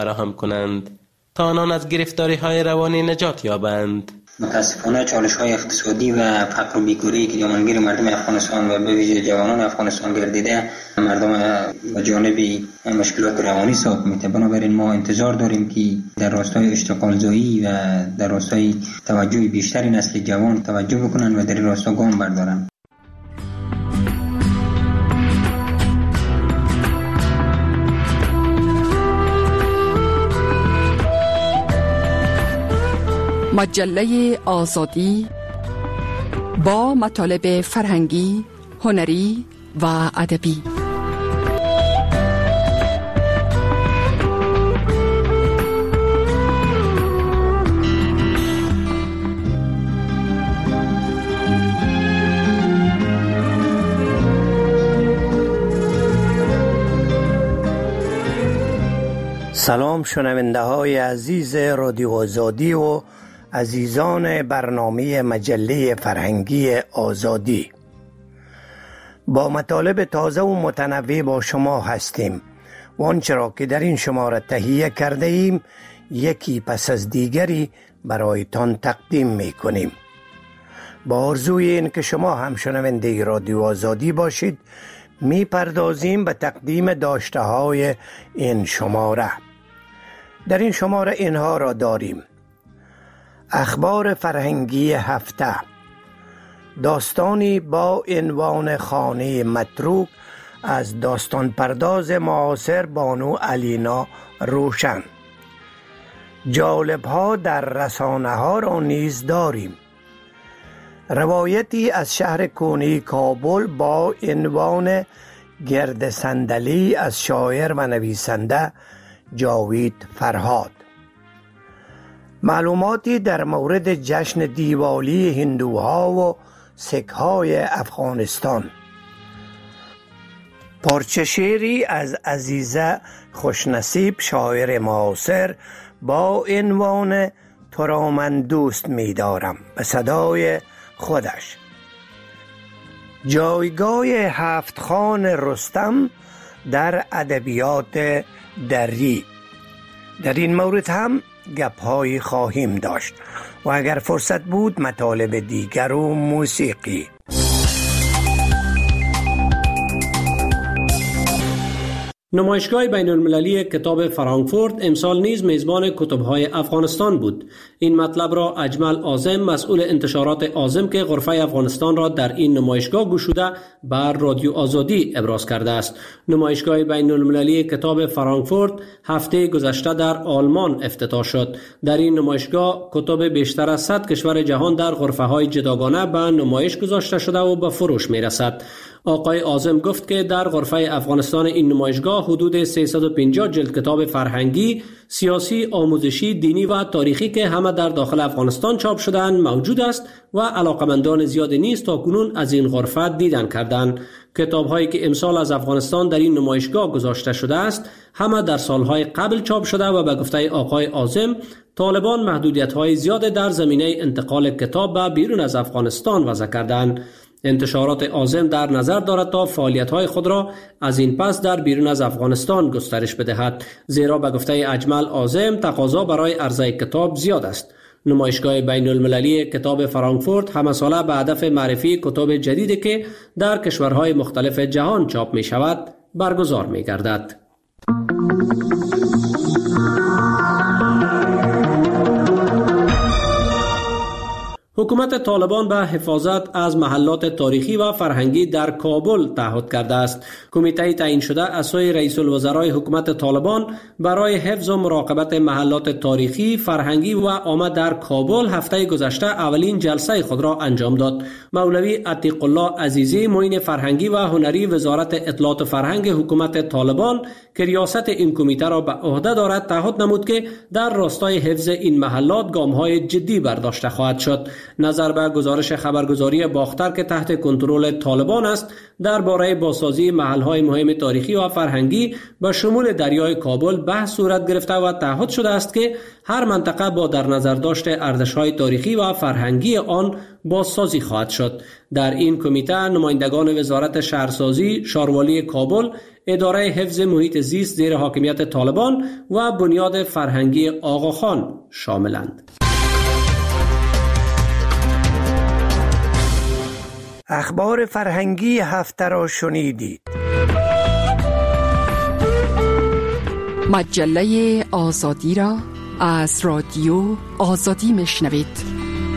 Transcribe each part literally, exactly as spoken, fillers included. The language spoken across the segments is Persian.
فراهم کنند تا آنان از گرفتاری‌های روانی نجات یابند. متاسفانه چالش‌های اقتصادی و فقر و بیکاری که جامانگیر مردم افغانستان و به ویژه جوانان افغانستان گردیده مردم به جانب مشکلات روانی ساق می‌ته. بنابراین ما انتظار داریم که در راستای اشتغال زایی و در راستای توجه بیشتری نسل جوان توجه بکنن و در این راستا گام بردارن. مجله آزادی با مطالب فرهنگی، هنری و ادبی. سلام شنونده های عزیز رادیو آزادی و عزیزان برنامه مجله فرهنگی آزادی. با مطالب تازه و متنوع با شما هستیم و آنچه را که در این شماره تهیه کرده ایم یکی پس از دیگری برایتان تقدیم می کنیم. با آرزوی این که شما هم شنونده رادیو آزادی باشید می پردازیم به تقدیم داشته های این شماره. در این شماره اینها را داریم: اخبار فرهنگی هفته، داستانی با عنوان خانه متروک از داستان پرداز معاصر بانو علینا روشن. جالب ها در رسانه ها را نیز داریم. روایتی از شهر کنی کابل با عنوان گرد صندلی از شاعر و نویسنده جاوید فرهاد. معلوماتی در مورد جشن دیوالی هندوها و سیک‌های افغانستان. پارچه شعری از عزیزه خوشنصیب شاعر معاصر با عنوان تو را من دوست می دارم به صدای خودش. جایگاه هفت خان رستم در ادبیات دری. در این مورد هم گپ‌هایی خواهیم داشت و اگر فرصت بود مطالب دیگر و موسیقی. نمایشگاه بین المللی کتاب فرانکفورت امسال نیز میزبان کتب‌های افغانستان بود. این مطلب را اجمل عاظم مسئول انتشارات عاظم که غرفه افغانستان را در این نمایشگاه گشوده بر رادیو آزادی ابراز کرده است. نمایشگاه بین المللی کتاب فرانکفورت هفته گذشته در آلمان افتتاح شد. در این نمایشگاه کتب بیشتر از صد کشور جهان در غرفه‌های جداگانه به نمایش گذاشته شده و به فروش می‌رسد. آقای عاظم گفت که در غرفه افغانستان این نمایشگاه حدود سیصد و پنجاه جلد کتاب فرهنگی، سیاسی، آموزشی، دینی و تاریخی که همه در داخل افغانستان چاپ شده‌اند موجود است و علاقمندان زیاد نیز تاکنون از این غرفه دیدن کردند. کتاب‌هایی که امسال از افغانستان در این نمایشگاه گذاشته شده است همه در سالهای قبل چاپ شده و به گفته آقای عاظم طالبان محدودیت‌های زیاد در زمینه انتقال کتاب به بیرون از افغانستان وضع کردند. انتشارات عاظم در نظر دارد تا فعالیت‌های خود را از این پس در بیرون از افغانستان گسترش بدهد، زیرا به گفته اجمل عاظم تقاضا برای عرضه کتاب زیاد است. نمایشگاه بین المللی کتاب فرانکفورت همه ساله به هدف معرفی کتاب جدیدی که در کشورهای مختلف جهان چاپ می شود برگزار می گردد. حکومت طالبان به حفاظت از محلات تاریخی و فرهنگی در کابل تعهد کرده است. کمیته تعیین شده از سوی رئیس الوزرای حکومت طالبان برای حفظ و مراقبت محلات تاریخی، فرهنگی و عامه در کابل هفته گذشته اولین جلسه خود را انجام داد. مولوی عتیق الله عزیزی معین فرهنگی و هنری وزارت اطلاعات و فرهنگ حکومت طالبان که ریاست این کمیته را به عهده دارد تعهد نمود که در راستای حفظ این محلات گام‌های جدی برداشته خواهد شد. نظر به گزارش خبرگزاری باختر که تحت کنترل طالبان است، درباره بازسازی محل‌های مهم تاریخی و فرهنگی به شمول دریای کابل بحث صورت گرفته و تعهد شده است که هر منطقه با در نظر داشت ارزش‌های تاریخی و فرهنگی آن بازسازی خواهد شد. در این کمیته نمایندگان وزارت شهرسازی، شاروالی کابل، اداره حفظ محیط زیست زیر حاکمیت طالبان و بنیاد فرهنگی آقاخان شاملند. اخبار فرهنگی هفته را شنیدید. مجله آزادی را از رادیو آزادی میشنوید.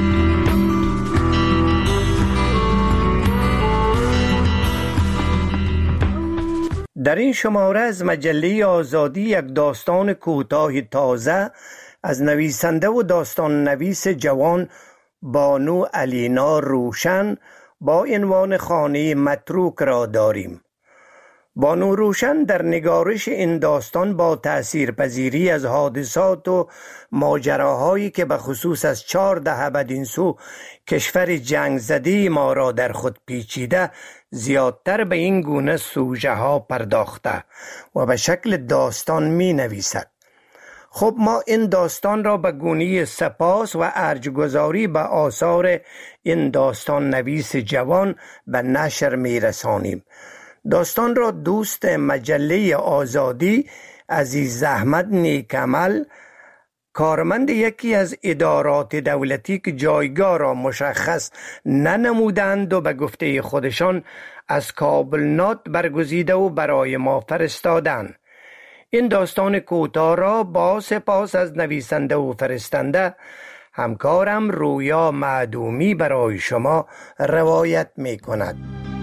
در این شماره از مجله آزادی یک داستان کوتاه تازه از نویسنده و داستان نویس جوان بانو علینا روشن با عنوان خانه متروک را داریم. بانو روشن در نگارش این داستان با تأثیرپذیری از حادثات و ماجراهایی که به خصوص از چهار دهه بدین سو کشور جنگ زده ما را در خود پیچیده زیادتر به این گونه سوژه ها پرداخته و به شکل داستان می نویسد. خب ما این داستان را به گونه سپاس و ارجگزاری به آثار این داستان نویس جوان به نشر می رسانیم. داستان را دوست مجله آزادی عزیز احمد نیکعمل، کارمند یکی از ادارات دولتی که جایگاه را مشخص ننمودند و به گفته خودشان از کابل نات برگزیده و برای ما فرستادند. این داستان کوتاه را با سپاس از نویسنده و فرستنده همکارم رویا معدومی برای شما روایت می کند.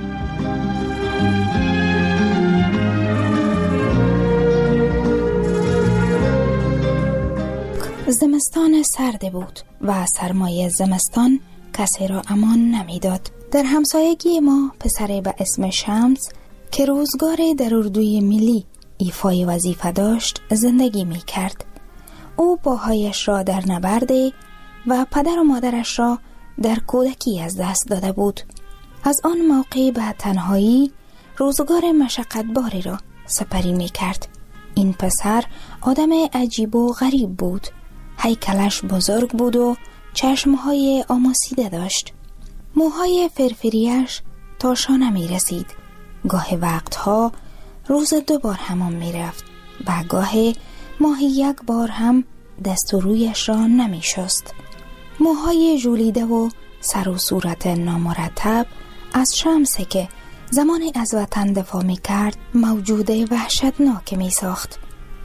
زمستان سرد بود و سرمایه زمستان کسی را امان نمیداد. در همسایگی ما پسری به اسم شمس که روزگار در اردوی ملی ایفای وظیفه داشت زندگی می کرد. او باهایش را در نبرده و پدر و مادرش را در کودکی از دست داده بود. از آن موقع به تنهایی روزگار مشقت باری را سپری می کرد. این پسر آدم عجیب و غریب بود. هیکلش بزرگ بود و چشمهای آماسیده داشت. موهای فرفریش تا شانه می رسید. گاه وقتها روز دو بار حمام می رفت و گاه ماهی یک بار هم دست و رویش را نمی شست. موهای ژولیده و سر و صورت نامرتب از شمسه که زمانی از وطن دفاع می کرد موجود وحشتناک می ساخت.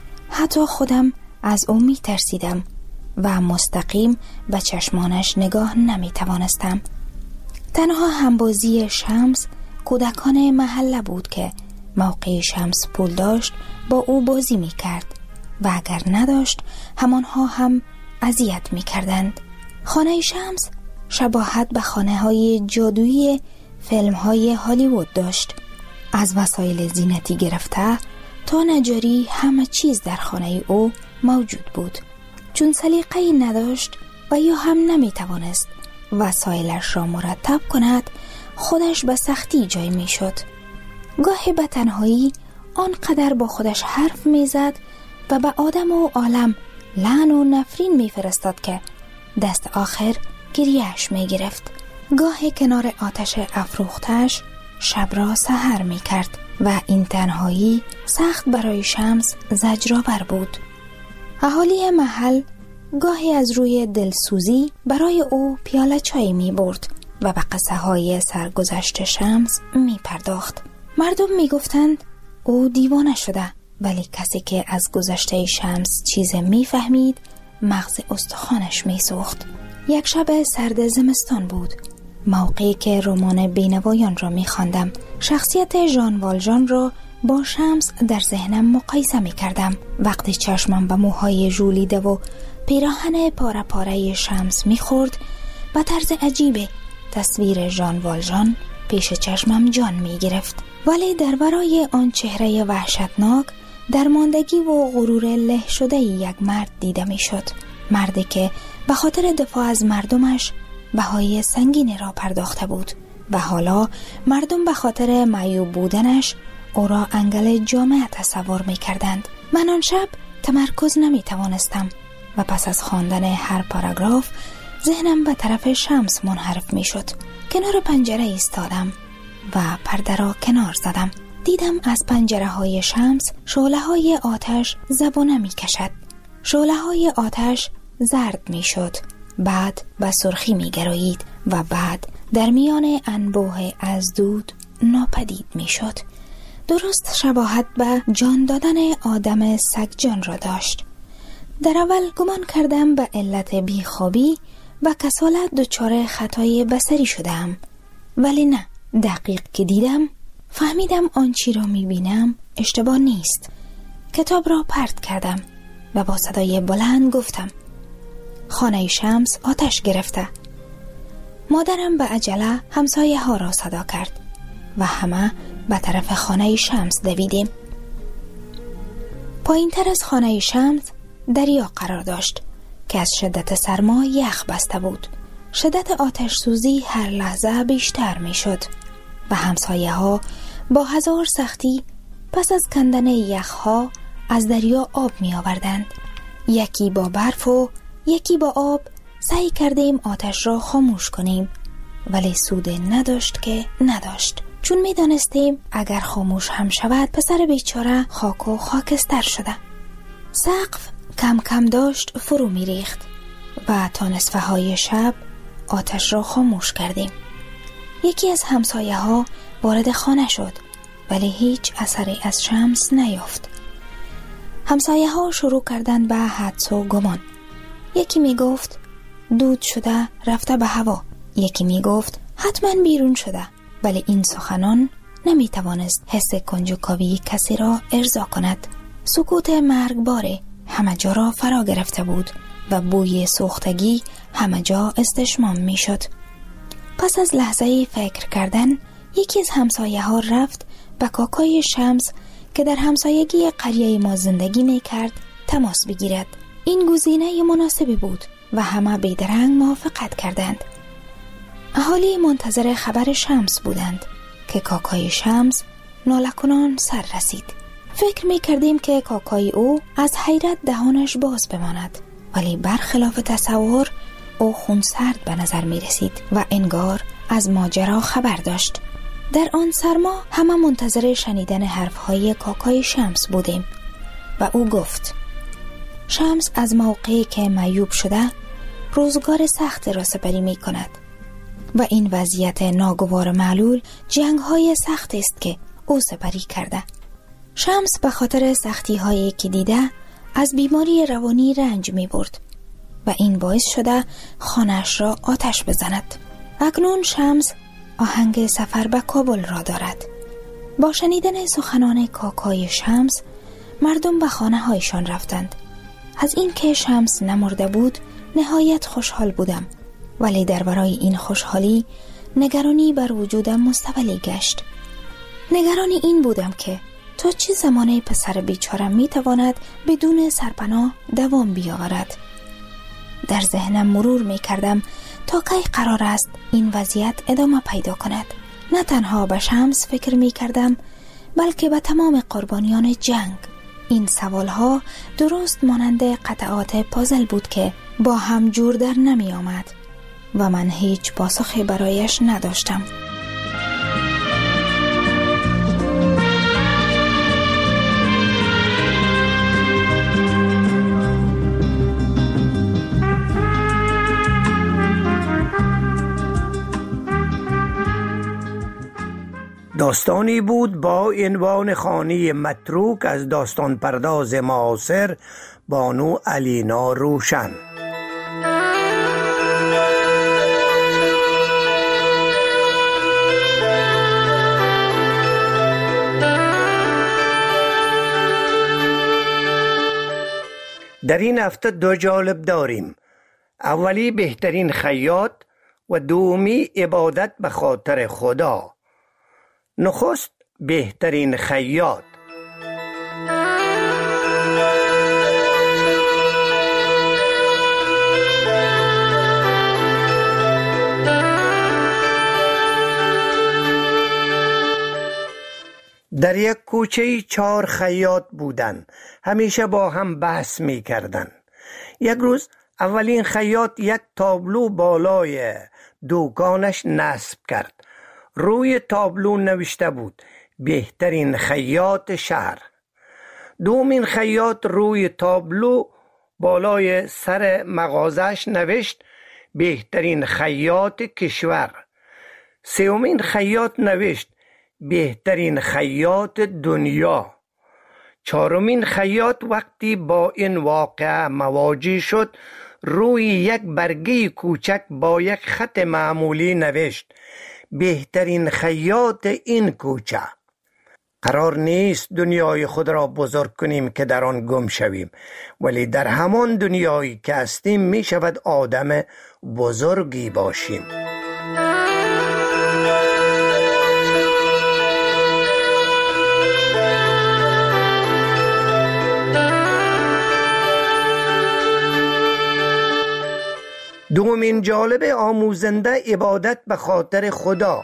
حتی خودم از او می ترسیدم و مستقیم به چشمانش نگاه نمی توانستم. تنها همبازی شمس کودکان محله بود که موقع شمس پول داشت با او بازی می کرد و اگر نداشت همانها هم اذیت می کردند. خانه شمس شباهت به خانه های جادویی فیلم های هالیوود داشت. از وسایل زینتی گرفته تا نجاری همه چیز در خانه او موجود بود. چون سلیقه‌ای نداشت و یا هم نمی توانست وسایلش را مرتب کند، خودش به سختی جای می شد. گاهی به تنهایی آنقدر با خودش حرف می زد و به آدم و عالم لعن و نفرین می فرستاد که دست آخر گریهش می گرفت. گاهی کنار آتش افروختش شب را سحر می کرد و این تنهایی سخت برای شمس زجرآور بود. اهالی محل گاهی از روی دلسوزی برای او پیاله چای می برد و به قصه های سرگذشت شمس می پرداخت. مردم می گفتند او دیوانه شده، ولی کسی که از گذشته شمس چیز می فهمید مغز استخوانش می سوخت. یک شب سرد زمستان بود، موقعی که رمان بینوایان را می خواندم. شخصیت ژان والژان را با شمس در ذهنم مقایسه می کردم. وقتی چشمم به موهای ژولیده و پیراهن پاره پاره شمس می خورد، با طرز عجیب تصویر ژان والژان پیش چشمم جان می گرفت. ولی در برای آن چهره وحشتناک درماندگی و غرور له شده یک مرد دیده می شد. مردی که به خاطر دفاع از مردمش بهای سنگینی را پرداخته بود و حالا مردم به خاطر معیوب بودنش او را انگل جامعه تصور می کردند. من آن شب تمرکز نمی توانستم و پس از خواندن هر پاراگراف ذهنم به طرف شمس منحرف می شد. کنار پنجره ایستادم و پرده را کنار زدم. دیدم از پنجره های شمس شعله های آتش زبانه می کشد. شعله های آتش زرد می شد، بعد به سرخی می گرایید و بعد در میان انبوه از دود ناپدید می شد. درست شباهت به جان دادن آدم سگجان را داشت. در اول گمان کردم به علت بیخوابی و کسالت دچار خطای بصری شدم، ولی نه، دقیق که دیدم فهمیدم آنچی را می بینم اشتباه نیست. کتاب را پرت کردم و با صدای بلند گفتم خانه شمس آتش گرفته. مادرم به عجله همسایه ها را صدا کرد و همه به طرف خانه شمس دویدیم. پایین تر از خانه شمس دریا قرار داشت که از شدت سرما یخ بسته بود. شدت آتش سوزی هر لحظه بیشتر می شد و همسایه ها با هزار سختی پس از کندن یخ ها از دریا آب می آوردند. یکی با برف و یکی با آب سعی کردیم آتش را خاموش کنیم، ولی سود نداشت که نداشت، چون می دانستیم اگر خاموش هم شود پسر بیچاره خاک و خاکستر شده. سقف کم کم داشت فرو می ریخت و تا نصفه های شب آتش را خاموش کردیم. یکی از همسایه ها وارد خانه شد، ولی هیچ اثری از شمس نیافت. همسایه ها شروع کردند به حدس و گمان. یکی می گفت دود شده رفته به هوا، یکی می گفت حتما بیرون شده، ولی این سخنان نمی توانست حس کنجکاوی کسی را ارضا کند. سکوت مرگبار همه جا را فرا گرفته بود و بوی سوختگی همه جا استشمام می شد. پس از لحظه فکر کردن یکی از همسایه ها رفت به کاکای شمس که در همسایگی قریه ما زندگی می کرد تماس بگیرد. این گزینه مناسبی بود و همه بیدرنگ موافقت کردند. اهالی منتظر خبر شمس بودند که کاکای شمس ناله‌کنان سر رسید. فکر می کردیم که کاکای او از حیرت دهانش باز بماند، ولی برخلاف تصور او خونسرد به نظر می رسید و انگار از ماجرا خبر داشت. در آن سرما همه منتظر شنیدن حرفهای کاکای شمس بودیم و او گفت شمس از موقعی که معیوب شده روزگار سخت را سپری می کند و این وضعیت ناگوار معلول جنگ های سخت است که او سپری کرده. شمس به خاطر سختی هایی که دیده از بیماری روانی رنج می برد و این باعث شده خانه‌اش را آتش بزند. اکنون شمس آهنگ سفر به کابل را دارد. با شنیدن سخنان کاکای شمس مردم به خانه هایشان رفتند. از این که شمس نمرده بود نهایت خوشحال بودم، ولی در برای این خوشحالی نگرانی بر وجودم مستولی گشت. نگرانی این بودم که تا چه زمانه پسر بیچاره می تواند بدون سرپناه دوام بیاورد. در ذهنم مرور می کردم تا کی قرار است این وضعیت ادامه پیدا کند. نه تنها به شمس فکر می کردم بلکه به تمام قربانیان جنگ. این سوالها درست مانند قطعات پازل بود که با هم جور در نمی آمد و من هیچ پاسخی برایش نداشتم. داستانی بود با عنوان خانه متروک از داستان پرداز معاصر بانو علینا روشن. در این هفته دو جالب داریم. اولی بهترین خیاط و دومی عبادت به خاطر خدا. نخست بهترین خیاط. در یک کوچه چهار خیاط بودند. همیشه با هم بحث می کردن. یک روز اولین خیاط یک تابلو بالای دکانش نصب کرد. روی تابلو نوشته بود بهترین خیاط شهر. دومین خیاط روی تابلو بالای سر مغازش نوشت بهترین خیاط کشور. سومین خیاط نوشت بهترین خیاط دنیا. چهارمین خیاط وقتی با این واقعه مواجه شد روی یک برگه کوچک با یک خط معمولی نوشت بهترین خیاط این کوچه. قرار نیست دنیای خود را بزرگ کنیم که در آن گم شویم، ولی در همان دنیایی که هستیم می شود آدم بزرگی باشیم. دومین جالب آموزنده عبادت به خاطر خدا.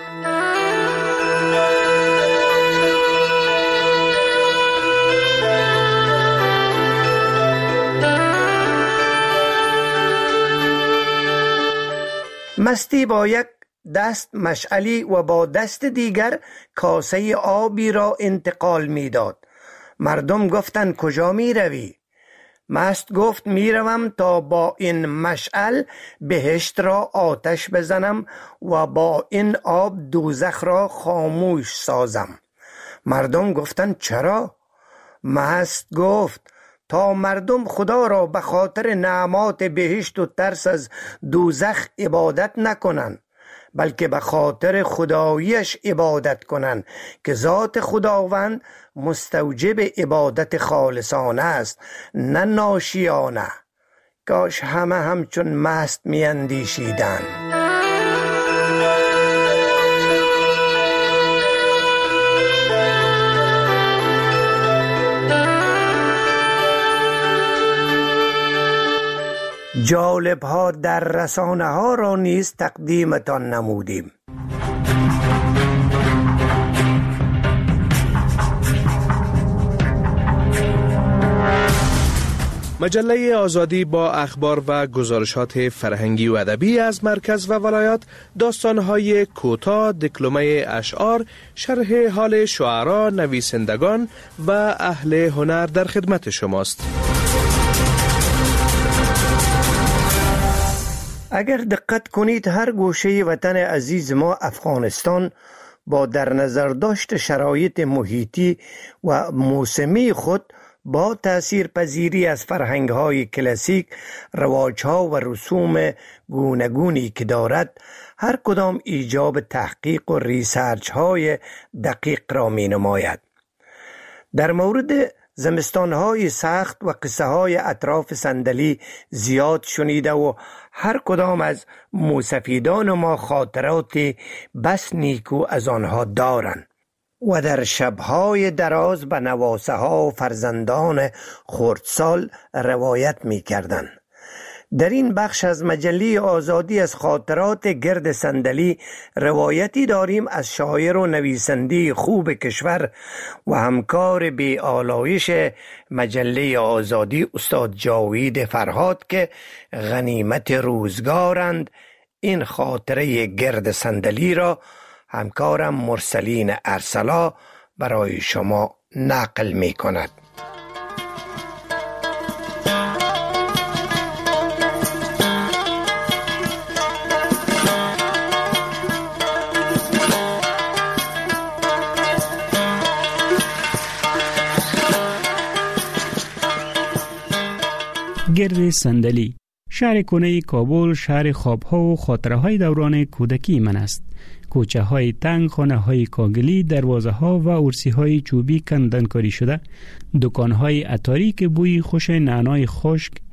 مستی با یک دست مشعلی و با دست دیگر کاسه آبی را انتقال می داد. مردم گفتند کجا می روی؟ مست گفت می روم تا با این مشعل بهشت را آتش بزنم و با این آب دوزخ را خاموش سازم. مردم گفتند چرا؟ مست گفت تا مردم خدا را به خاطر نعمات بهشت و ترس از دوزخ عبادت نکنند، بلکه به خاطر خداییش عبادت کنند که ذات خداوند مستوجب عبادت خالصانه است، نه ناشیانه. کاش همه همچون مست می اندیشیدند. جالب ها در رسانه ها را نیز تقدیمتان نمودیم. مجله آزادی با اخبار و گزارشات فرهنگی و ادبی از مرکز و ولایات، داستان‌های کوتاه، دکلمه اشعار، شرح حال شعرا، نویسندگان و اهل هنر در خدمت شماست. اگر دقت کنید هر گوشه وطن عزیز ما افغانستان با در نظر داشت شرایط محیطی و موسمی خود با تأثیر پذیری از فرهنگ‌های کلاسیک، رواج‌ها و رسوم گوناگونی که دارد، هر کدام ایجاب تحقیق و ریسرچ‌های دقیق را می‌نماید. در مورد زمستان‌های سخت و قصه‌های اطراف صندلی زیاد شنیده و هر کدام از موسفیدان ما خاطرات بس نیکو از آنها دارند و در شب‌های دراز به نواسه ها و فرزندان خردسال روایت می کردن. در این بخش از مجله آزادی از خاطرات گرد صندلی روایتی داریم از شاعر و نویسنده خوب کشور و همکار بی آلایش مجله آزادی استاد جاوید فرهاد که غنیمت روزگارند. این خاطره گرد صندلی را همکارم مرسلین ارسلا برای شما نقل می کند. گرد صندلی، شهر کنه کابل، شهر خوابها و خاطره های دوران کودکی من است. کوچه های تنگ، خانه های کاگلی، دروازه ها و ارسی های چوبی کندن کاری شده، دکان های عطاری که بوی خوش نعنای خشک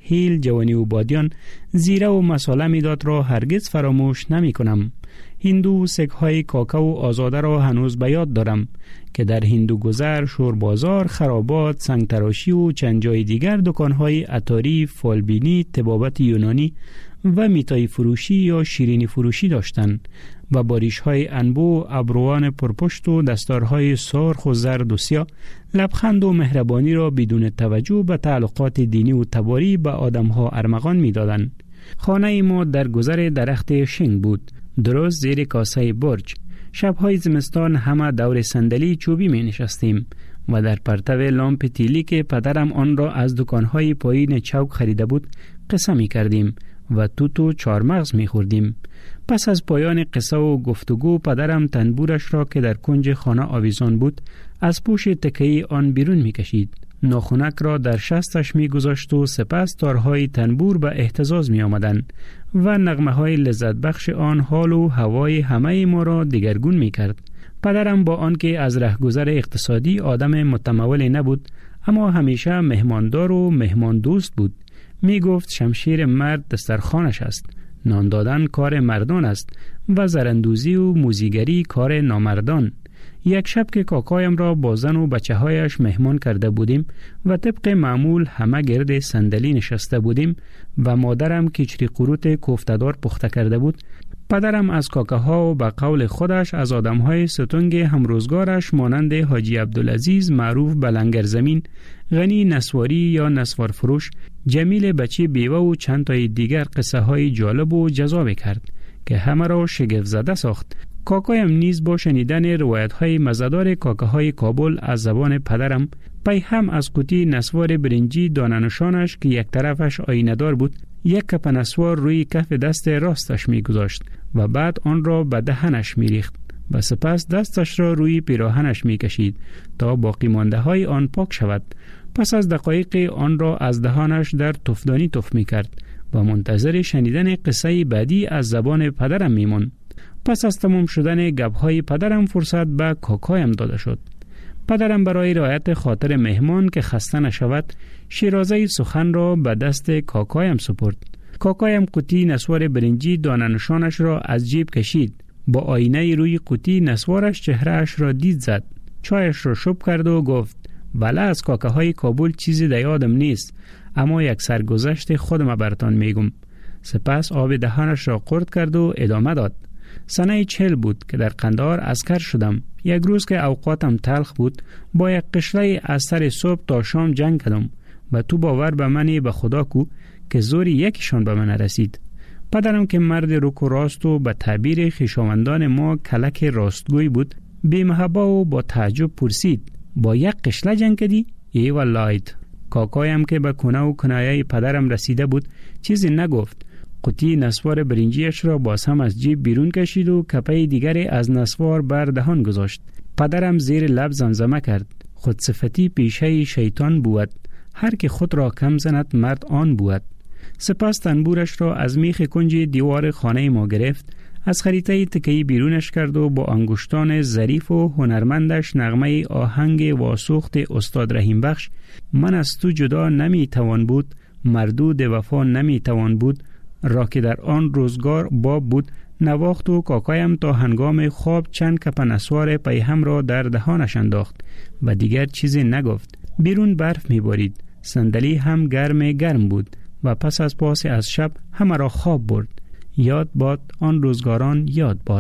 هیل جوانی و بادیان زیره و مساله میداد را هرگز فراموش نمی کنم. هندو سک های کاکا و آزاده را هنوز به یاد دارم که در هندو گذر، شور بازار، خرابات، سنگ تراشی و چند جای دیگر دکان‌های عطاری، فالبینی، طبابت یونانی و میتای فروشی یا شیرینی فروشی داشتند و باریش‌های انبو، ابروان پرپشت و دستارهای سرخ و زرد و سیاه لبخند و مهربانی را بدون توجه به تعلقات دینی و تباری به آدم‌ها ارمغان می‌دادند. خانه ما در گذر درخت شنگ بود، درست زیر کاسه برج. شب‌های زمستان همه دور صندلی چوبی می نشستیم و در پرتو لامپ تیلی که پدرم آن را از دکان‌های پایین چوک خریده بود قصه می کردیم و توت و چارمغز می خوردیم. پس از پایان قصه و گفتگو پدرم تنبورش را که در کنج خانه آویزان بود از پوش تکه‌ای آن بیرون می کشید. ناخنک را در شستش می گذاشت و سپس تارهای تنبور به اهتزاز می آمدند و نغمه های لذت بخش آن حال و هوای همه ما را دگرگون می کرد. پدرم با آنکه از رهگذر اقتصادی آدم متمول نبود، اما همیشه مهماندار و مهمان دوست بود. می گفت شمشیر مرد دسترخوانش است، نان دادن کار مردان است و زرندوزی و موزیگری کار نامردان. یک شب که کاکایم را با زن و بچه هایش مهمان کرده بودیم و طبق معمول همه گرد صندلی نشسته بودیم و مادرم کچری قروت کوفته‌دار پخته کرده بود، پدرم از کاکاها و به قول خودش از آدمهای ستونگ همروزگارش مانند حاجی عبدالعزیز معروف به لنگر زمین، غنی نسواری یا نسوار فروش، جمیل بچه بیوه و چند تای دیگر قصه های جالب و جذاب کرد که همه را شگفت زده ساخت. کاکایم نیز با شنیدن روایت های مزدار کاکاهای کابل از زبان پدرم پی هم از قوطی نسوار برنجی دانه‌نشانش که یک طرفش آینه دار بود یک کپ نسوار روی کف دست راستش می گذاشت و بعد آن را به دهنش می ریخت و سپس دستش را روی پیراهنش می کشید تا باقی مانده های آن پاک شود. پس از دقایق آن را از دهانش در تفدانی تف می کرد و منتظر شنیدن قصه بعدی از زبان پدرم می ماند. پس از تمام شدن گپ‌های پدرم فرصت به کاکایم داده شد. پدرم برای رعایت خاطر مهمان که خسته نشود شیرازه سخن را به دست کاکایم سپرد. کاکایم قوطی نسوار برنجی دانه‌نشانش را از جیب کشید. با آینه روی قوطی نسوارش چهرهش را دید زد. چایش را شب کرد و گفت: بله، از کاکاهای کابل چیزی در یادم نیست، اما یک سرگذشت خودم براتان میگم. سپس آب دهانش را قورت کرد و ادامه داد: سنه چهل بود که در قندهار عسکر شدم. یک روز که اوقاتم تلخ بود با یک قشله از سر صبح تا شام جنگ کردم و تو باور به منی به خدا کو که زوری یکیشان به من رسید. پدرم که مرد رک و راست و به تعبیر خویشاوندان ما کلک راستگوی بود بی محبه و با تعجب پرسید: با یک قشله جنگ کردی؟ ای والله. کاکایم که به کنه و کنایه پدرم رسیده بود چیزی نگفت. قوطی نسوار برنجیش را باز هم از جیب بیرون کشید و کپه دیگری از نسوار بر دهان گذاشت. پدرم زیر لب زمزمه کرد: خودصفتی پیشه شیطان بود، هر که خود را کم زند مرد آن بود. سپس تنبورش را از میخ کنج دیوار خانه ما گرفت، از خریطه تکه‌ای بیرونش کرد و با انگشتان ظریف و هنرمندش نغمه آهنگ واسوخت استاد رحیم بخش من از تو جدا نمی توان بود، مردود وفا نمی توان بود را که در آن روزگار باب بود نواخت و کاکایم تا هنگام خواب چند کپ نسوار پیهم را در دهانش انداخت و دیگر چیزی نگفت. بیرون برف می بارید، صندلی هم گرم گرم بود و پس از پاس از شب همه را خواب برد. یاد باد آن روزگاران، یاد باد.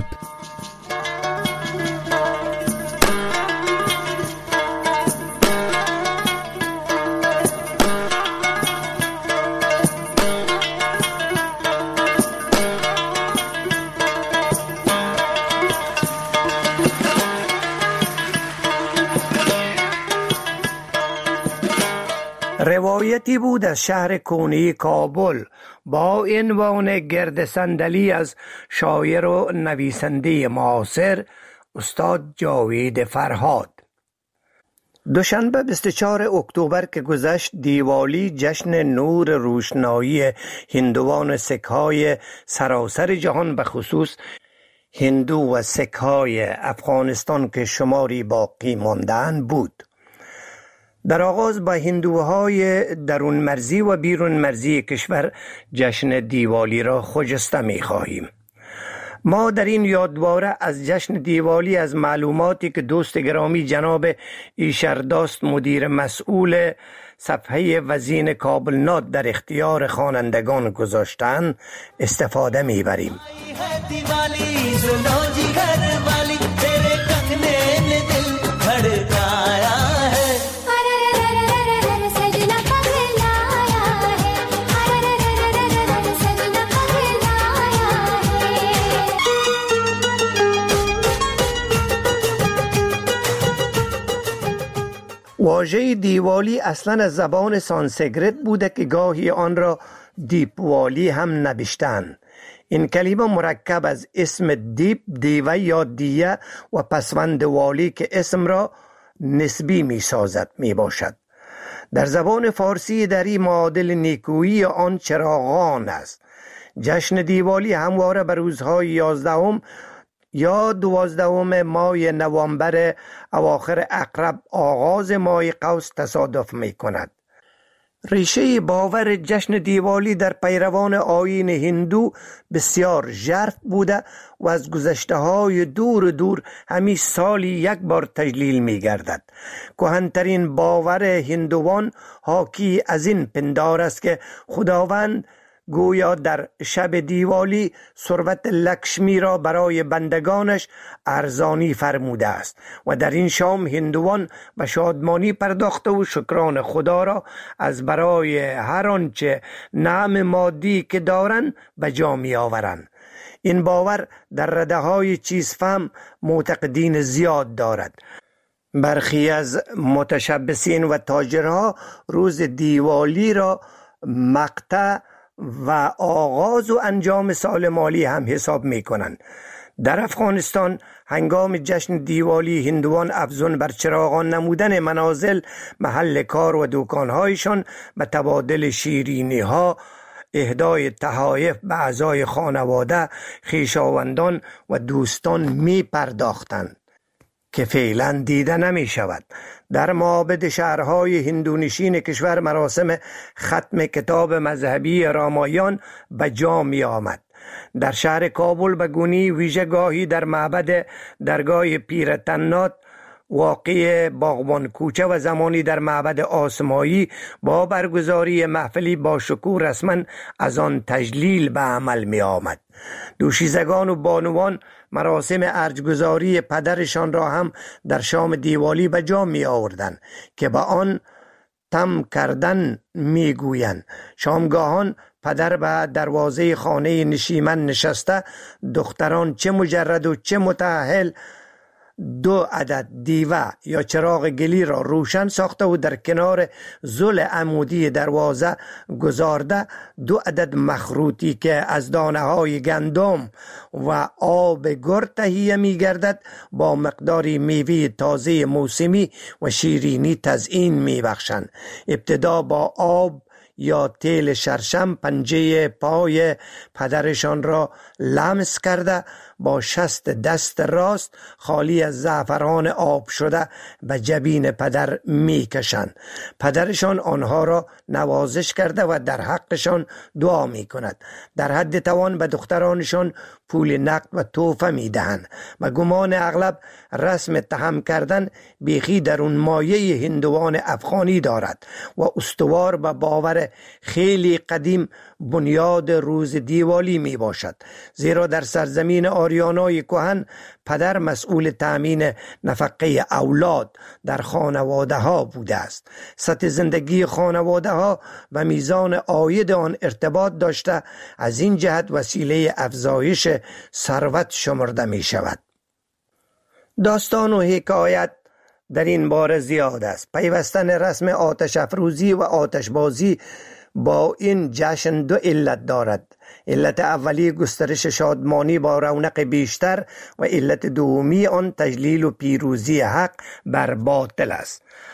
روایتی بود از شهر کنی کابل با عنوان گرد صندلی از شاعر و نویسنده معاصر استاد جاوید فرهاد. دوشنبه بیست و چهارم اکتبر که گذشت دیوالی جشن نور روشنایی هندوان سکهای سراسر جهان، به خصوص هندو و سکهای افغانستان که شماری باقی ماندن بود. در آغاز با هندوهای درون مرزی و بیرون مرزی کشور جشن دیوالی را خجسته می خواهیم. ما در این یادواره از جشن دیوالی از معلوماتی که دوست گرامی جناب ایشرداست مدیر مسئول صفحه وزین کابل نات در اختیار خوانندگان گذاشتند استفاده می بریم. واژه دیوالی اصلا از زبان سانسکریت بوده که گاهی آن را دیپوالی هم نوشتند. این کلمه مرکب از اسم دیپ، دیوه یا دیه و پسوند والی که اسم را نسبی می سازد می باشد. در زبان فارسی دری معادل نیکویی آن چراغان است. جشن دیوالی همواره به روزهای یازدهم یا دوازدهم ماه نوامبر اواخر عقرب آغاز ماه قوس تصادف می کند. ریشه باور جشن دیوالی در پیروان آیین هندو بسیار ژرف بوده و از گذشته های دور دور همی سالی یک بار تجلیل می گردد. کهن‌ترین باور هندوان حاکی از این پندار است که خداوند گویا در شب دیوالی ثروت لکشمی را برای بندگانش ارزانی فرموده است و در این شام هندوان به شادمانی پرداخته و شکران خدا را از برای هر آنچه نعم مادی که دارند به جا می آورند. این باور در رده های چیزفهم معتقدین زیاد دارد. برخی از متشبثین و تاجرها روز دیوالی را مقطع و آغاز و انجام سال مالی هم حساب می کنند. در افغانستان هنگام جشن دیوالی هندوان افزون بر چراغان نمودن منازل، محل کار و دکانهایشان به تبادل شیرینی ها، اهدای تحایف به اعضای خانواده، خویشاوندان و دوستان می پرداختند که فعلا دیده نمی شود. در معابد شهرهای هندونشین کشور مراسم ختم کتاب مذهبی رامایان به جا می آمد. در شهر کابل به گونی ویژگاهی در معبد درگاه پیر تنات واقع باغبان کوچه و زمانی در معبد آسمایی با برگزاری محفلی با شکوه رسما از آن تجلیل به عمل می آمد. دوشیزگان و بانوان مراسم ارجگذاری پدرشان را هم در شام دیوالی به جا می آوردند که به آن تم کردن می گویند. شامگاهان پدر به دروازه خانه نشیمن نشسته، دختران چه مجرد و چه متأهل دو عدد دیوه یا چراغ گلی را روشن ساخته و در کنار زل عمودی دروازه گذارده دو عدد مخروطی که از دانه های گندم و آب گرد تهیه می گردد با مقداری میوه تازه موسمی و شیرینی تزیین می بخشند. ابتدا با آب یا تیل شرشم پنجه پای پدرشان را لمس کرده با شست دست راست خالی از زعفران آب شده به جبین پدر می کشند. پدرشان آنها را نوازش کرده و در حقشان دعا می کند. در حد توان به دخترانشان پول نقد و تحفه می دهند. و گمان اغلب رسم تهم کردن بیخی در اون مایه هندوان افغانی دارد و استوار به باور خیلی قدیم بنیاد روز دیوالی می باشد. زیرا در سرزمین آریانای کهن پدر مسئول تأمین نفقه اولاد در خانواده ها بوده است. سطح زندگی خانواده ها و میزان عاید آن ارتباط داشته، از این جهت وسیله افزایش ثروت شمرده می شود. داستان و حکایت در این باره زیاد است. پیوستن رسم آتش افروزی و آتشبازی با این جشن دو علت دارد. علت اولی گسترش شادمانی با رونق بیشتر و علت دومی آن تجلیل و پیروزی حق بر باطل است.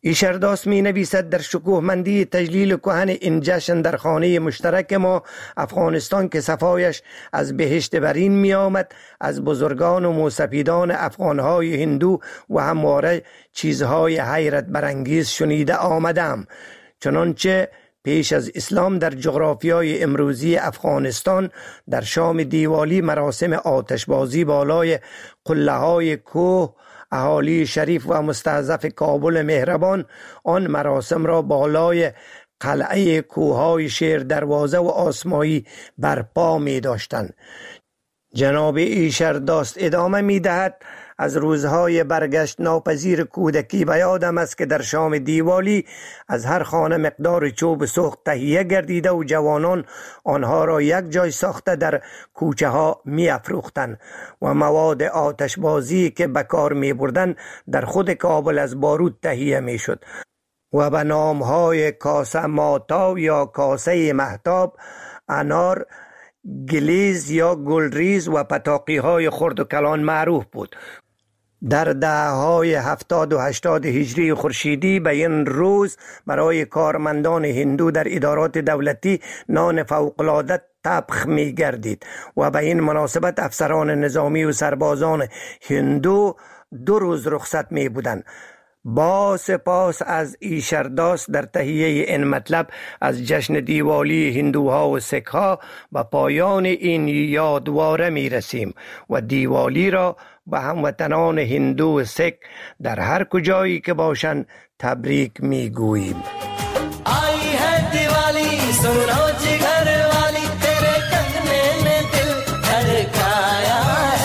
ایشرداست می نویسد در شکوهمندی تجلیل کهن این جشن در خانه مشترک ما افغانستان که صفایش از بهشت برین می آمد، از بزرگان و موسپیدان افغانهای هندو و همواره چیزهای حیرت برانگیز شنیده آمدم. چنانچه پیش از اسلام در جغرافیای امروزی افغانستان در شام دیوالی مراسم آتشبازی بالای قله های کوه اهالی شریف و مستضعف کابل مهربان آن مراسم را بالای قلعه کوههای شیر دروازه و آسمایی برپا می داشتند. جناب ایشرداست ادامه می دهد: از روزهای برگشت ناپذیر کودکی به یادم است که در شام دیوالی از هر خانه مقدار چوب سوخت تهیه گردیده و جوانان آنها را یک جای ساخته در کوچه ها می افروختند و مواد آتشبازی که به کار می بردند در خود کابل از بارود تهیه می شد و به نامهای کاسه ماتاو یا کاسه مهتاب، انار، گلیز یا گلریز و پتاقی های خرد و کلان معروف بود. در دههای هفتاد و هشتاد هجری خورشیدی به این روز برای کارمندان هندو در ادارات دولتی نان فوق‌العاده طبخ می گردید و به این مناسبت افسران نظامی و سربازان هندو دو روز رخصت می بودند. با سپاس از ایشرداست در تهیه این مطلب از جشن دیوالی هندوها و سکها به پایان این یادواره می رسیم و دیوالی را به هموطنان هندو و سک در هر کجایی که باشند تبریک می گوییم. آئی ہے دیوالی سنو جگر والی تیرے کہنے نے دل دھڑکایا ہے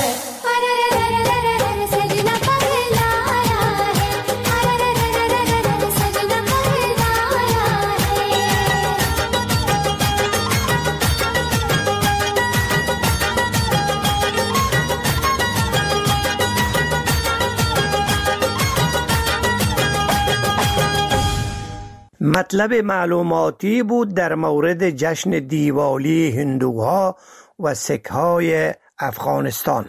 مطلب معلوماتی بود در مورد جشن دیوالی هندوها و سکهای افغانستان.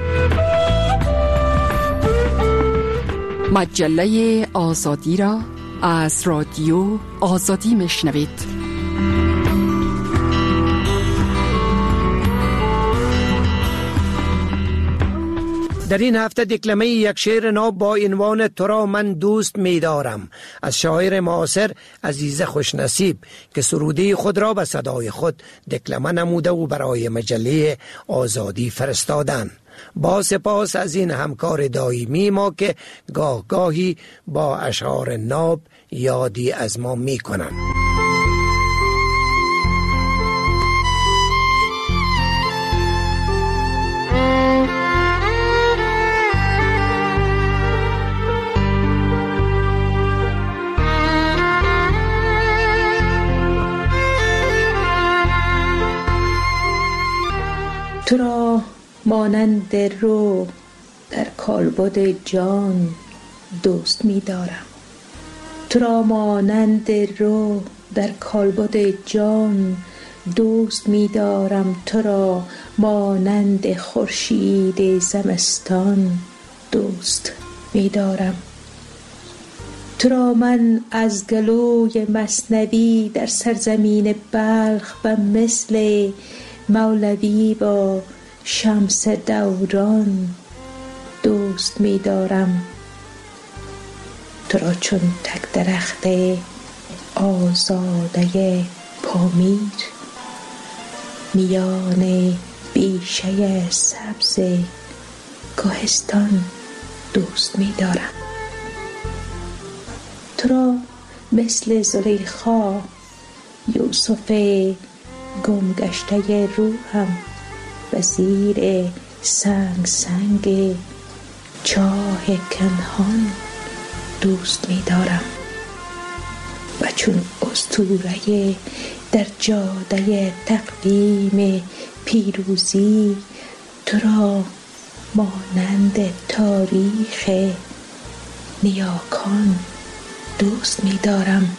مجله آزادی را از رادیو آزادی میشنوید. در این هفته دکلمه یک شعر نو با عنوان تو را من دوست می دارم از شاعر معاصر عزیز خوشنصیب که سروده خود را به صدای خود دکلمه نموده و برای مجله آزادی فرستادند. با سپاس از این همکار دائمی ما که گاه گاهی با اشعار ناب یادی از ما می کنند. تو را مانند رو در کالبد جان دوست می دارم. تو را مانند رو در کالبد جان دوست می دارم. تو را مانند خورشید زمستان دوست می دارم. تو را من از گلوی مثنوی در سرزمین بلخ و مثل مولوی با شمس دوران دوست می دارم. تو را چون تک درخت آزاده پامیر میان بیشه سبز کوهستان دوست می دارم. تو را مثل زلیخا یوسف گم گشته روحم به زیر سنگ سنگ چاه کنهان دوست می دارم. و چون اسطوره در جاده تقویم پیروزی تو را مانند تاریخ نیاکان دوست می دارم.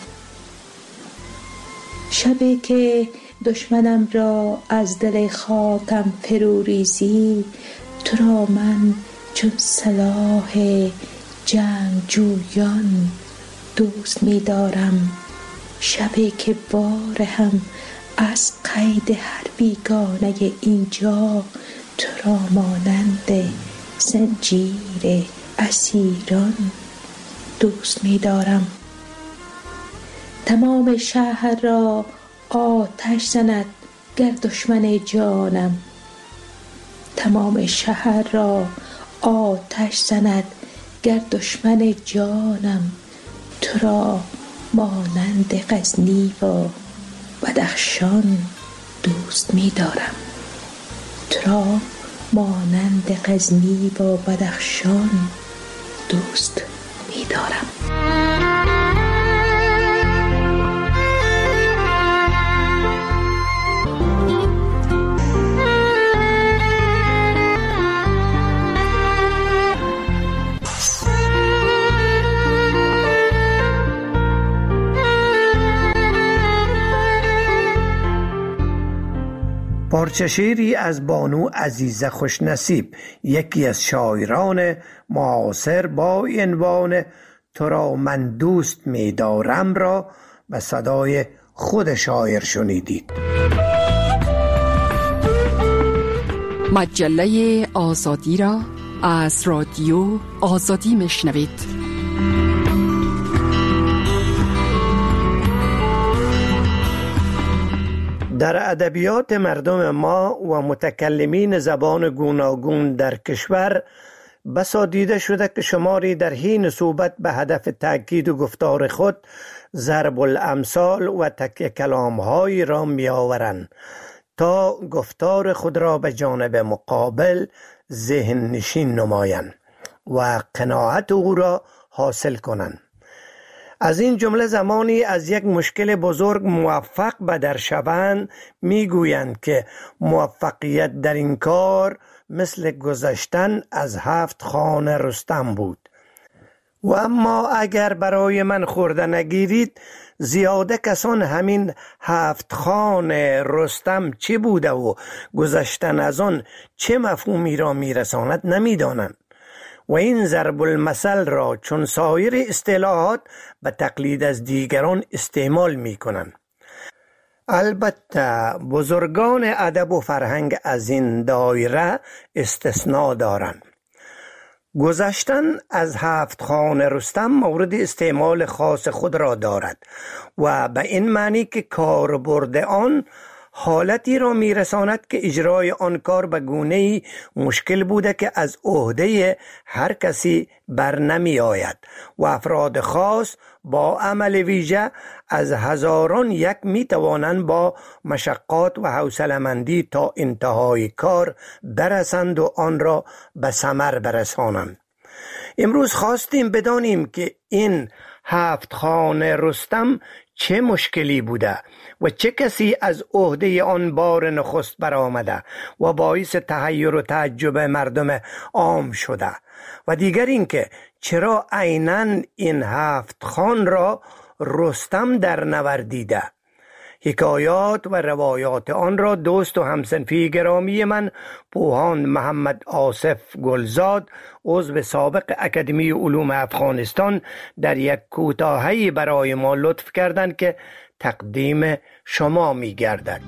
شبی که دشمنم را از دل خاکم فرو ریزی تو را من چون سلاح جنگجویان دوست می دارم. شبی که بار هم از قید هر بیگانه اینجا تو را مانند زنجیر اسیران دوست می دارم. تمام شهر را آتش زند گر دشمن جانم، تمام شهر را آتش زند گر دشمن جانم، تو را مانند غزنی و بدخشان دوست می دارم. تو را مانند غزنی و بدخشان دوست می دارم. پارچه شعری از بانو عزیزه خوشنصیب، یکی از شاعران معاصر با عنوان تو را من دوست می دارم را به صدای خود شاعر شنیدید. مجله آزادی را از رادیو آزادی میشنوید. در ادبیات مردم ما و متکلمین زبان گوناگون در کشور بسا دیده شده که شماری در حین صحبت به هدف تأکید و گفتار خود ضرب الامثال و تکیه کلام‌هایی را می آورند تا گفتار خود را به جانب مقابل ذهن نشین نمایند و قناعت او را حاصل کنند. از این جمله زمانی از یک مشکل بزرگ موفق به در شوند میگویند که موفقیت در این کار مثل گذشتن از هفت خان رستم بود. و اما اگر برای من خورده نگیرید، زیاده کسان همین هفت خان رستم چه بوده و گذشتن از آن چه مفهومی را میرساند نمیدانند و این ضرب المثل را چون سایر اصطلاحات به تقلید از دیگران استعمال می کنند. البته بزرگان ادب و فرهنگ از این دایره استثناء دارند. گذشتن از هفت خان رستم مورد استعمال خاص خود را دارد و به این معنی که کاربرد آن حالتی را میرساند که اجرای آن کار به گونه‌ای مشکل بوده که از عهده هر کسی بر نمی آید و افراد خاص با عمل ویژه از هزاران یک می توانند با مشقات و حوصله‌مندی تا انتهای کار برسند و آن را به ثمر برسانند. امروز خواستیم بدانیم که این هفت خان رستم چه مشکلی بوده و چه کسی از عهده آن بار نخست برآمده و باعث تحیر و تعجب مردم عام شده و دیگر اینکه چرا عیناً این هفت خان را رستم در نوردیده. حکایات و روایات آن را دوست و همسنفی گرامی من پوهان محمد آصف گلزاد عضو سابق اکادمی علوم افغانستان در یک کوتاهی برای ما لطف کردند که تقدیم شما می گردد.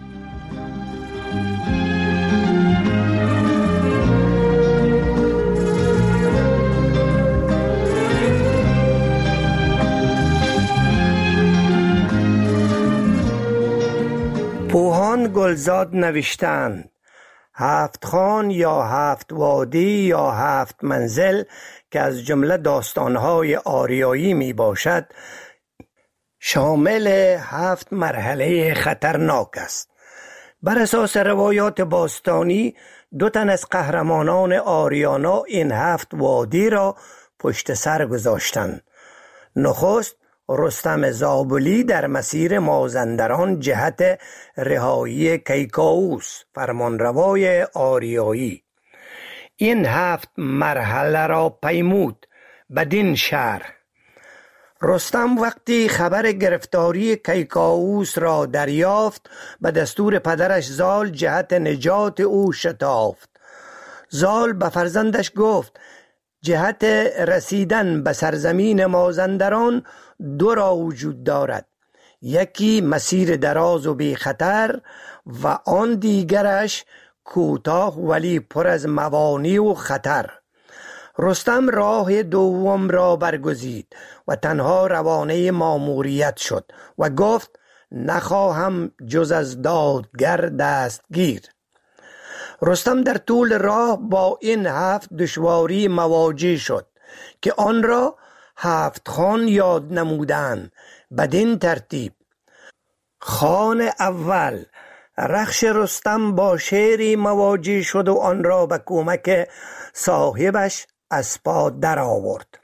پوهان گلزاد نوشتند هفت خان یا هفت وادی یا هفت منزل که از جمله داستانهای آریایی می باشد شامل هفت مرحله خطرناک است. بر اساس روایات باستانی دو تن از قهرمانان آریانا این هفت وادی را پشت سر گذاشتند. نخست رستم زابلی در مسیر مازندران جهت رهایی کیکاووس فرمانروای آریایی. این هفت مرحله را پیمود. بدین شهر رستم وقتی خبر گرفتاری کیکاووس را دریافت به دستور پدرش زال جهت نجات او شتافت. زال به فرزندش گفت جهت رسیدن به سرزمین مازندران دو راه وجود دارد، یکی مسیر دراز و بی خطر و آن دیگرش کوتاه ولی پر از موانع و خطر. رستم راه دوم را برگزید و تنها روانه ماموریت شد و گفت نخواهم جز از دادگر دستگیر. رستم در طول راه با این هفت دشواری مواجه شد که آن را هفت خان یاد نمودند بدین ترتیب: خان اول، رخش رستم با شیری مواجه شد و آن را به کمک صاحبش اسپا در آورد.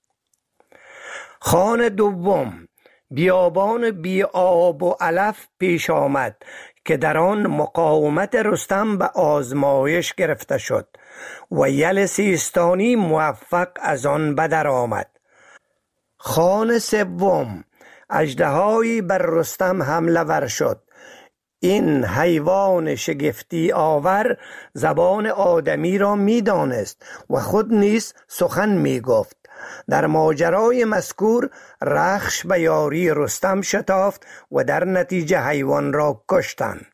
خان دوم، بیابان بی آب و علف پیش آمد که در آن مقاومت رستم به آزمایش گرفته شد و یل سیستانی موفق از آن بدر آمد. خان سوم، اژدهایی بر رستم حمله ور شد. این حیوان شگفتی آور زبان آدمی را می دانست و خود نیز سخن می گفت. در ماجرای مذکور رخش به یاری رستم شتافت و در نتیجه حیوان را کشتند.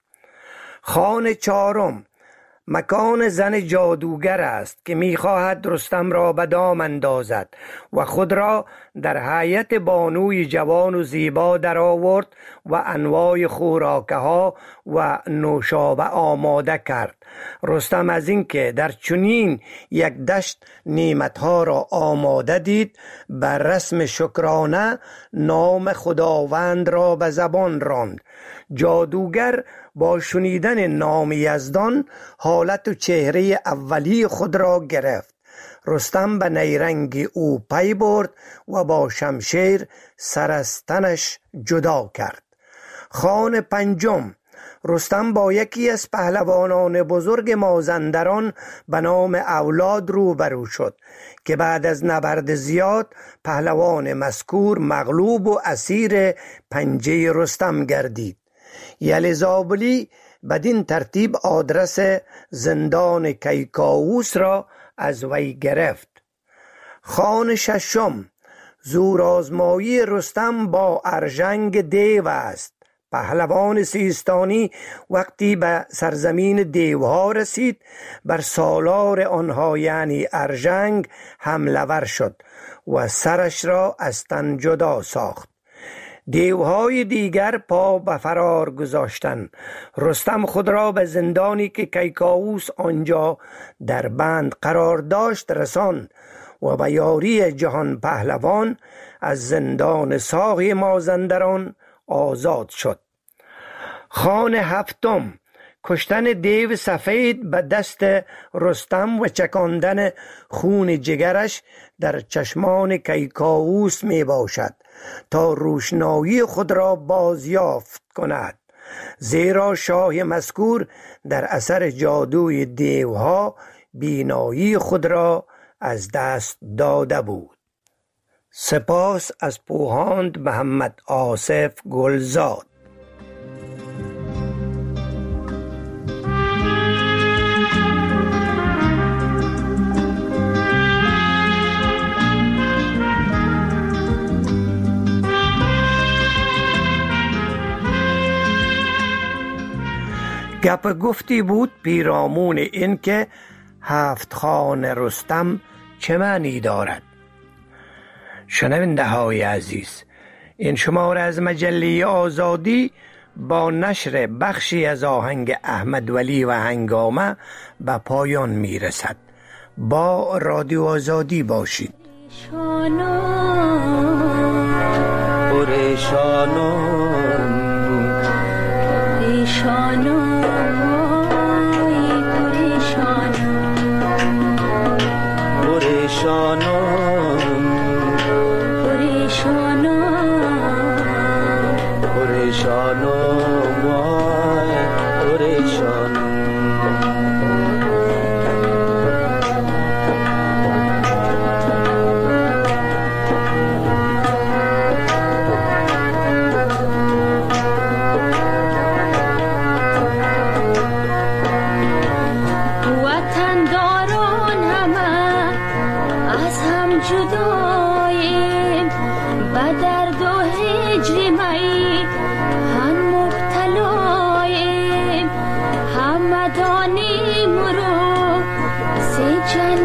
خان چهارم، مکان زن جادوگر است که می‌خواهد رستم را به دام اندازد و خود را در هیئت بانوی جوان و زیبا در آورد و انواع خوراکها و نوشابه آماده کرد. رستم از اینکه در چنین یک دشت نعمتها را آماده دید، بر رسم شکرانه نام خداوند را به زبان راند. جادوگر با شنیدن نام یزدان حالت و چهره اولی خود را گرفت. رستم به نیرنگ او پی برد و با شمشیر سر از تنش جدا کرد. خان پنجم، رستم با یکی از پهلوانان بزرگ مازندران به نام اولاد روبرو شد که بعد از نبرد زیاد پهلوان مذکور مغلوب و اسیر پنجه رستم گردید. یل زابلی بدین ترتیب آدرس زندان کیکاووس را از وی گرفت. خان ششم، زورآزمایی رستم با ارژنگ دیو است. پهلوان سیستانی وقتی به سرزمین دیوها رسید، بر سالار آنها یعنی ارژنگ حمله ور شد و سرش را از تن جدا ساخت. دیوهای دیگر پا به فرار گذاشتند. رستم خود را به زندانی که کیکاووس آنجا در بند قرار داشت رساند و به یاری جهان پهلوان از زندان ساغ مازندران آزاد شد. خان هفتم، کشتن دیو سفید به دست رستم و چکاندن خون جگرش در چشمان کیکاووس می باشد تا روشنایی خود را بازیافت کند، زیرا شاه مذکور در اثر جادوی دیوها بینایی خود را از دست داده بود. سپاس از پوهاند محمد آصف گلزاد. گپ گفتی بود پیرامون این که هفت خان رستم چه معنی دارد. شنونده های عزیز، این شماره از مجله آزادی با نشر بخشی از آهنگ احمد ولی و هنگامه به پایان می رسد. با رادیو آزادی باشید.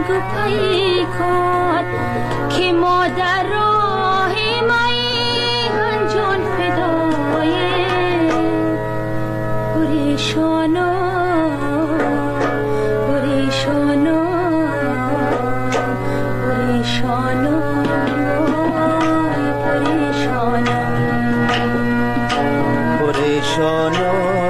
بگو پیکار که ما در راه میهن جان فدایه پریشانا پریشانا پریشانا پریشانا پریشانا